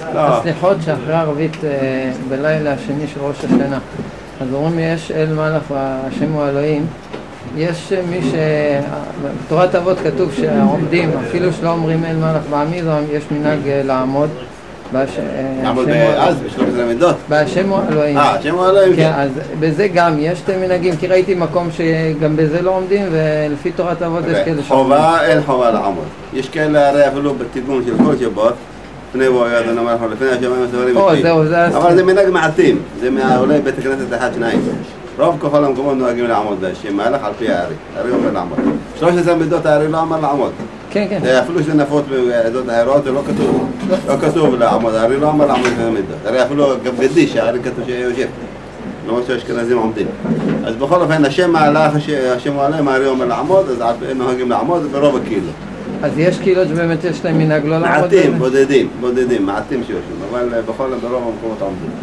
הסליחות שאחרי ערבית בלילה השני של ראש השנה. אז אומרים יש אל מלך והשם הוא אלוהים. יש מי בתורת אבות כתוב שהעומדים, אפילו שלא אומרים אל מלך בעמיד, יש מנהג לעמוד. לעמוד אז, בשלושת המידות? בהשם הוא אלוהים. השם הוא אלוהים. כן, אז בזה גם יש שתי מנהגים, כי ראיתי מקום שגם בזה לא עומדים, ולפי תורת אבות יש כאלה חובה, אין חובה לעמוד. יש כאלה הרי אפילו בתרגום של כל שבת, לפני בוא יד אני אומר לך, לפני השמיים הסברים איתי. אבל זה מנהג מעטים, זה אולי בית הכנסת אחד, שניים. רוב ככל המקומות נוהגים לעמוד בהשם מלך על פי הארי, הארי אומר לעמוד. 13 מידות הארי לא אמר לעמוד. כן, כן. אפילו שזה נפוץ בעדות האחרות, זה לא כתוב לעמוד, הארי לא אמר לעמוד במידות. הרי אפילו גם גדיש, הארי כתוב שיושב. לא משהו אשכנזים עומדים. אז בכל אופן, השם מלך, השם הוא עליהם, הארי אומר לעמוד, אז נוהגים לעמוד ברוב הקהילות. אז יש קהילות שבאמת יש להם מנהג לא לעמוד? מעטים, בודדים, מעטים שיושבים, אבל ברוב המקומות עומדים.